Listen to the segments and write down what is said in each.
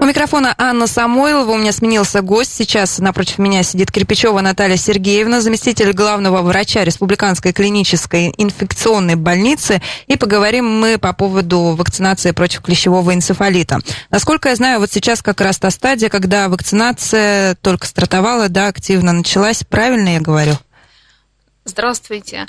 У микрофона Анна Самойлова. У меня сменился гость. Сейчас напротив меня сидит Кирпичева Наталья Сергеевна, заместитель главного врача Республиканской клинической инфекционной больницы. И поговорим мы по поводу вакцинации против клещевого энцефалита. Насколько я знаю, вот сейчас как раз та стадия, когда вакцинация только стартовала, да, активно началась. Правильно я говорю? Здравствуйте.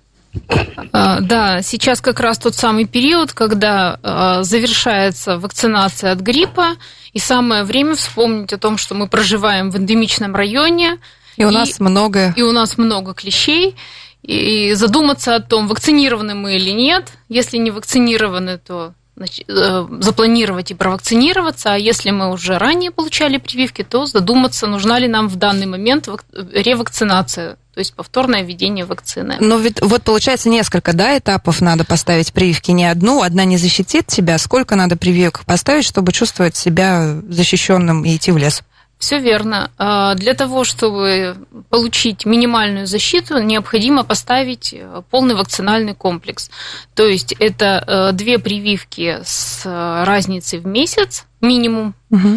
Да, сейчас как раз тот самый период, когда завершается вакцинация от гриппа, и самое время вспомнить о том, что мы проживаем в эндемичном районе. И у нас много клещей, и задуматься о том, вакцинированы мы или нет. Если не вакцинированы, то запланировать и провакцинироваться, а если мы уже ранее получали прививки, то задуматься, нужна ли нам в данный момент ревакцинация, то есть повторное введение вакцины. Но ведь вот получается несколько, да, этапов надо поставить прививки, не одна не защитит тебя. Сколько надо прививок поставить, чтобы чувствовать себя защищенным и идти в лес? Все верно. Для того, чтобы получить минимальную защиту, необходимо поставить полный вакцинальный комплекс. То есть это 2 прививки с разницей в месяц минимум,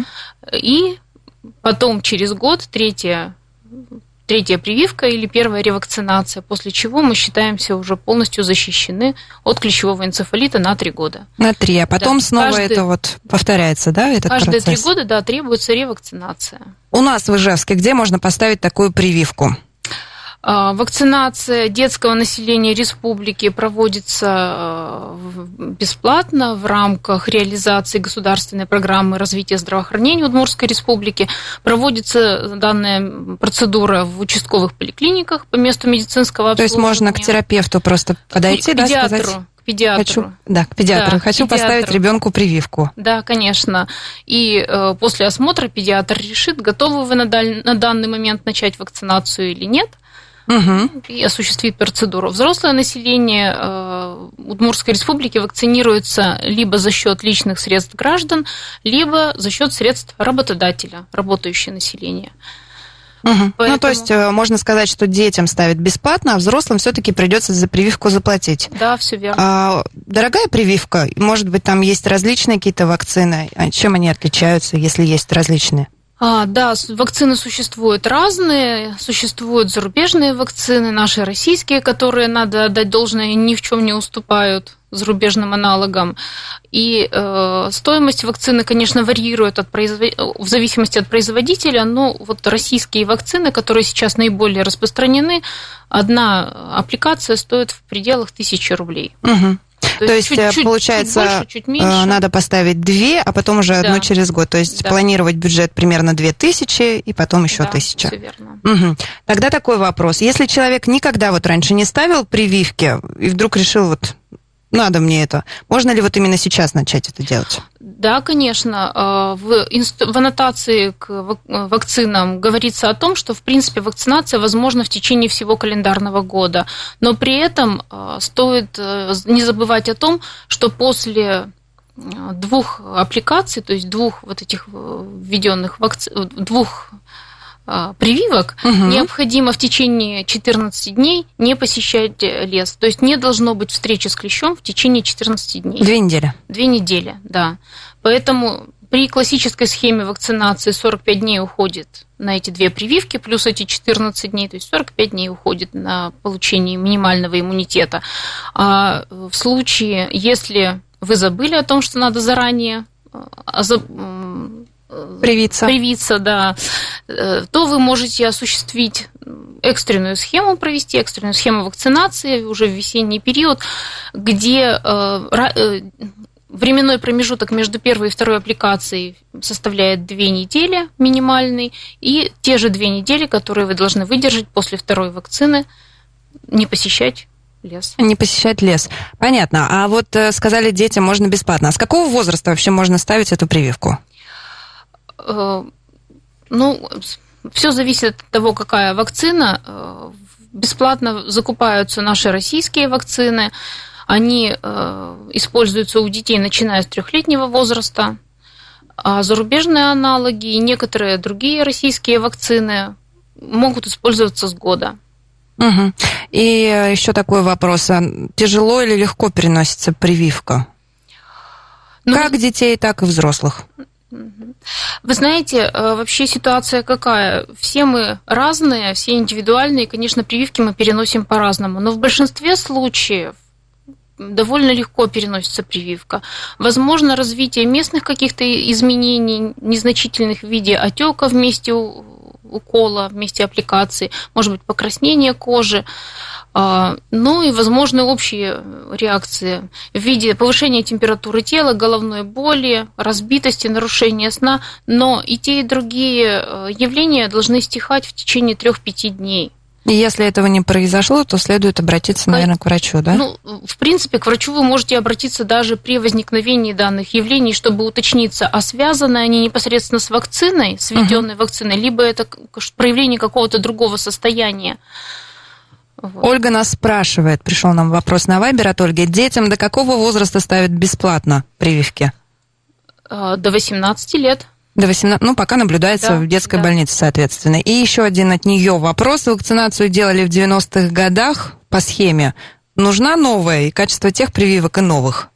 и потом через год третья прививка или первая ревакцинация, после чего мы считаемся уже полностью защищены от клещевого энцефалита на 3 года. На 3, а потом снова это вот повторяется, да, этот процесс? Каждые 3 года, да, требуется ревакцинация. У нас в Ижевске где можно поставить такую прививку? Вакцинация детского населения республики проводится бесплатно в рамках реализации государственной программы развития здравоохранения Удмуртской республики. Проводится данная процедура в участковых поликлиниках по месту медицинского обслуживания. То есть можно к терапевту просто подойти, к педиатру. К педиатру. Хочу поставить ребенку прививку. Да, конечно. И после осмотра педиатр решит, готовы вы на данный момент начать вакцинацию или нет. И осуществит процедуру. Взрослое население Удмуртской республики вакцинируется либо за счет личных средств граждан, либо за счет средств работодателя, работающее население. Поэтому... Ну, то есть можно сказать, что детям ставят бесплатно, а взрослым все-таки придется за прививку заплатить. Да, все верно. Дорогая прививка? Может быть, там есть различные какие-то вакцины? Чем они отличаются, если есть различные? Да, вакцины существуют разные, существуют зарубежные вакцины, наши российские, которые, надо отдать должное, ни в чем не уступают зарубежным аналогам. И стоимость вакцины, конечно, варьирует в зависимости от производителя, но вот российские вакцины, которые сейчас наиболее распространены, одна аппликация стоит в пределах 1000 рублей. То есть получается, чуть больше, чуть меньше. Надо поставить 2, а потом уже одну через год. То есть планировать бюджет примерно 2000 и потом еще 1000. Все верно. Тогда такой вопрос. Если человек никогда вот раньше не ставил прививки и вдруг решил, вот надо мне это, можно ли вот именно сейчас начать это делать? Да, конечно. В аннотации к вакцинам говорится о том, что, в принципе, вакцинация возможна в течение всего календарного года. Но при этом стоит не забывать о том, что после 2 аппликаций, то есть 2 вот этих введенных 2 прививок, необходимо в течение 14 дней не посещать лес. То есть не должно быть встречи с клещом в течение 14 дней. 2 недели. 2 недели, да. Поэтому при классической схеме вакцинации 45 дней уходит на эти 2 прививки, плюс эти 14 дней, то есть 45 дней уходит на получение минимального иммунитета. А в случае, если вы забыли о том, что надо заранее привиться, да, то вы можете осуществить экстренную схему, провести экстренную схему вакцинации уже в весенний период, где временной промежуток между первой и второй аппликацией составляет 2 недели минимальный, и те же 2 недели, которые вы должны выдержать после второй вакцины, не посещать лес. Не посещать лес. Понятно. А вот сказали, детям можно бесплатно. А с какого возраста вообще можно ставить эту прививку? Ну, все зависит от того, какая вакцина. Бесплатно закупаются наши российские вакцины. Они используются у детей, начиная с 3-летнего возраста. А зарубежные аналоги и некоторые другие российские вакцины могут использоваться с года. И еще такой вопрос. Тяжело или легко переносится прививка? Как детей, так и взрослых? Вы знаете, вообще ситуация какая? Все мы разные, все индивидуальные, конечно, прививки мы переносим по-разному, но в большинстве случаев довольно легко переносится прививка. Возможно, развитие местных каких-то изменений, незначительных в виде отека в месте укола, в месте аппликации, может быть, покраснение кожи, ну и, возможно, общие реакции в виде повышения температуры тела, головной боли, разбитости, нарушения сна, но и те, и другие явления должны стихать в течение 3-5 дней. И если этого не произошло, то следует обратиться, наверное, к врачу, да? Ну, в принципе, к врачу вы можете обратиться даже при возникновении данных явлений, чтобы уточниться, а связаны они непосредственно с вакциной, с введенной вакциной, либо это проявление какого-то другого состояния. Вот. Ольга нас спрашивает, пришел нам вопрос на Вайбер от Ольги, детям до какого возраста ставят бесплатно прививки? До 18 лет. До 18, ну, пока наблюдается в детской больнице, соответственно. И еще один от нее вопрос. Вакцинацию делали в 90-х годах по схеме. Нужна новая и качество тех прививок и новых?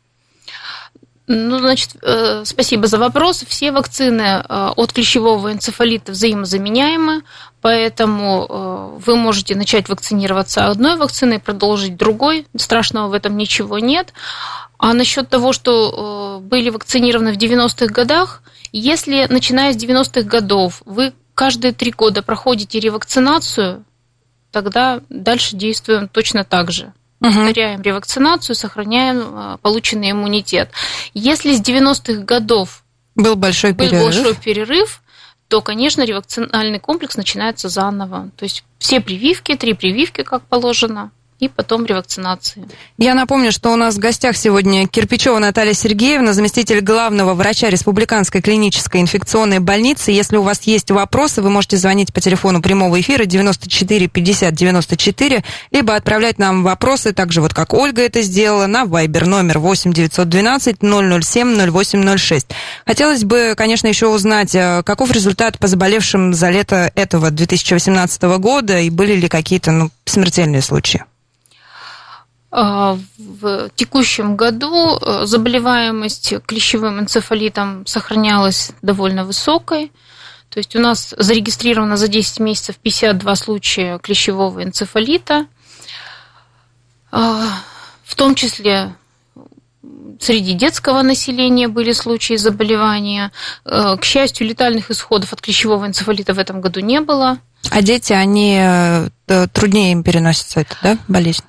Ну, значит, спасибо за вопрос. Все вакцины от клещевого энцефалита взаимозаменяемы, поэтому вы можете начать вакцинироваться одной вакциной, продолжить другой. Страшного в этом ничего нет. А насчет того, что были вакцинированы в 90-х годах, если, начиная с 90-х годов, вы каждые 3 года проходите ревакцинацию, тогда дальше действуем точно так же. Повторяем ревакцинацию, сохраняем полученный иммунитет. Если с 90-х годов был большой перерыв, то, конечно, ревакцинальный комплекс начинается заново. То есть все прививки, 3 прививки, как положено, и потом ревакцинации. Я напомню, что у нас в гостях сегодня Кирпичева Наталья Сергеевна, заместитель главного врача Республиканской клинической инфекционной больницы. Если у вас есть вопросы, вы можете звонить по телефону прямого эфира 94 50 94, либо отправлять нам вопросы, так же вот как Ольга это сделала, на Viber номер 8 912 007 0806. Хотелось бы, конечно, еще узнать, каков результат по заболевшим за лето этого 2018 года, и были ли какие-то смертельные случаи? В текущем году заболеваемость клещевым энцефалитом сохранялась довольно высокой. То есть у нас зарегистрировано за 10 месяцев 52 случая клещевого энцефалита, в том числе среди детского населения были случаи заболевания. К счастью, летальных исходов от клещевого энцефалита в этом году не было. А дети, они труднее им переносятся эту, да, болезнь?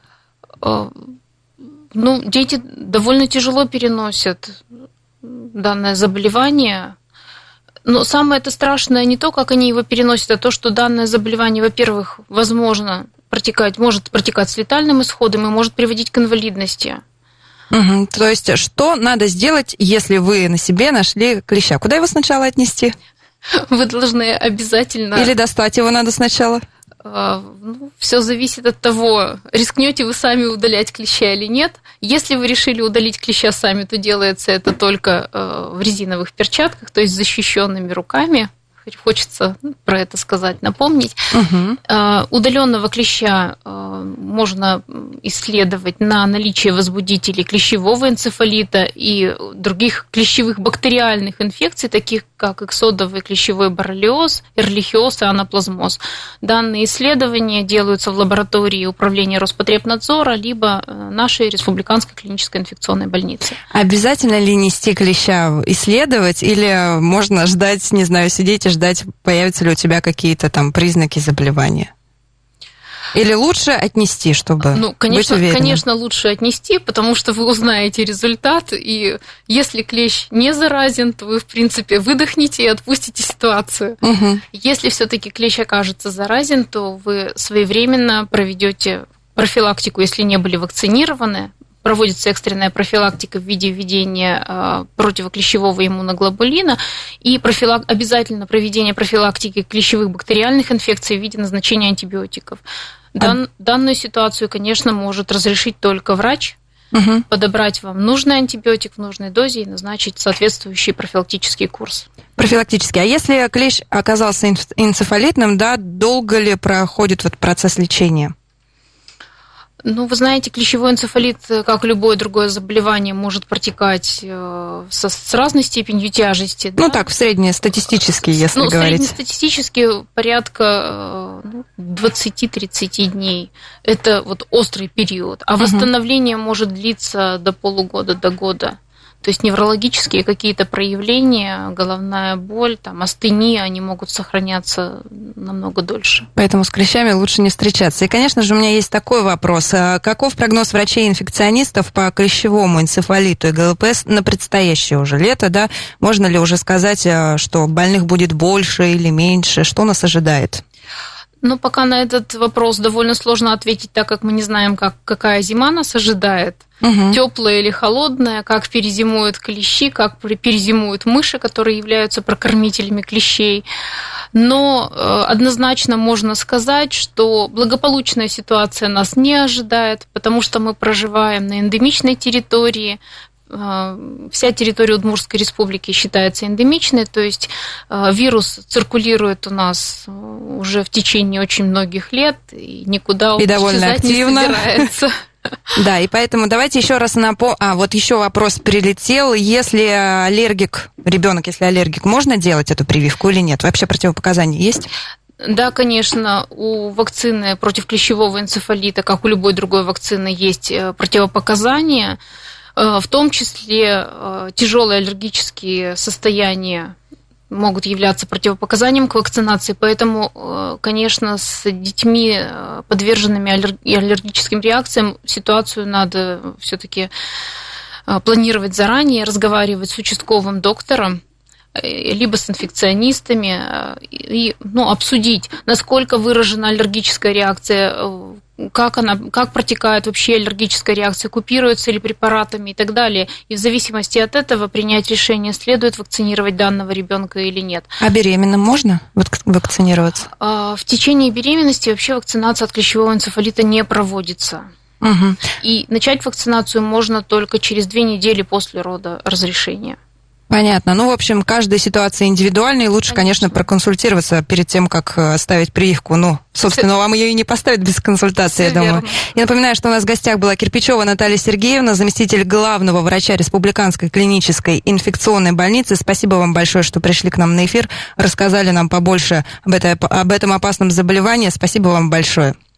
Ну, дети довольно тяжело переносят данное заболевание. Но самое это страшное не то, как они его переносят, а то, что данное заболевание, во-первых, может протекать с летальным исходом и может приводить к инвалидности. То есть, что надо сделать, если вы на себе нашли клеща? Куда его сначала отнести? Вы должны обязательно... Или достать его надо сначала? Все зависит от того, рискнете вы сами удалять клеща или нет. Если вы решили удалить клеща сами, то делается это только в резиновых перчатках, то есть защищенными руками. Хочется про это сказать, напомнить. Удаленного клеща можно исследовать на наличие возбудителей клещевого энцефалита и других клещевых бактериальных инфекций, таких как иксодовый клещевой боррелиоз, эрлихиоз и анаплазмоз. Данные исследования делаются в лаборатории управления Роспотребнадзора либо нашей Республиканской клинической инфекционной больницы. Обязательно ли нести клеща исследовать или можно ждать, не знаю, сидеть и ждать, появятся ли у тебя какие-то там признаки заболевания? Или лучше отнести, чтобы быть уверенным? Конечно, лучше отнести, потому что вы узнаете результат, и если клещ не заразен, то вы, в принципе, выдохните и отпустите ситуацию. Если все-таки клещ окажется заразен, то вы своевременно проведете профилактику, если не были вакцинированы. Проводится экстренная профилактика в виде введения противоклещевого иммуноглобулина и обязательно проведение профилактики клещевых бактериальных инфекций в виде назначения антибиотиков. Данную ситуацию, конечно, может разрешить только врач, подобрать вам нужный антибиотик в нужной дозе и назначить соответствующий профилактический курс. Профилактический. А если клещ оказался энцефалитным, да, долго ли проходит процесс лечения? Ну, вы знаете, клещевой энцефалит, как любое другое заболевание, может протекать с разной степенью тяжести. Да? Ну, так, среднестатистически, если говорить. Среднестатистически порядка 20-30 дней. Это вот острый период. А восстановление может длиться до полугода, до года. То есть неврологические какие-то проявления, головная боль, там, астения, они могут сохраняться намного дольше. Поэтому с клещами лучше не встречаться. И, конечно же, у меня есть такой вопрос. Каков прогноз врачей-инфекционистов по клещевому энцефалиту и ГЛПС на предстоящее уже лето? Да? Можно ли уже сказать, что больных будет больше или меньше? Что нас ожидает? Ну, пока на этот вопрос довольно сложно ответить, так как мы не знаем, какая зима нас ожидает. Теплая или холодная, как перезимуют клещи, как перезимуют мыши, которые являются прокормителями клещей. Но однозначно можно сказать, что благополучная ситуация нас не ожидает, потому что мы проживаем на эндемичной территории. Вся территория Удмуртской республики считается эндемичной, то есть вирус циркулирует у нас уже в течение очень многих лет, и никуда он исчезать не собирается. Да, и поэтому давайте еще раз вот еще вопрос прилетел. Если аллергик, ребенок, если аллергик, можно делать эту прививку или нет? Вообще противопоказания есть? Да, конечно, у вакцины против клещевого энцефалита, как у любой другой вакцины, есть противопоказания. В том числе тяжелые аллергические состояния могут являться противопоказанием к вакцинации, поэтому, конечно, с детьми, подверженными аллергическим реакциям, ситуацию надо все-таки планировать заранее, разговаривать с участковым доктором, либо с инфекционистами, и обсудить, насколько выражена аллергическая реакция, как протекает вообще аллергическая реакция, купируется ли препаратами и так далее. И в зависимости от этого принять решение, следует вакцинировать данного ребенка или нет. А беременным можно вакцинироваться? В течение беременности вообще вакцинация от клещевого энцефалита не проводится. И начать вакцинацию можно только через 2 недели после рода разрешения. Понятно. Ну, в общем, каждая ситуация индивидуальная, и лучше, конечно, проконсультироваться перед тем, как ставить прививку. Ну, собственно, вам ее и не поставят без консультации, я думаю. Я напоминаю, что у нас в гостях была Кирпичева Наталья Сергеевна, заместитель главного врача Республиканской клинической инфекционной больницы. Спасибо вам большое, что пришли к нам на эфир, рассказали нам побольше об этом опасном заболевании. Спасибо вам большое.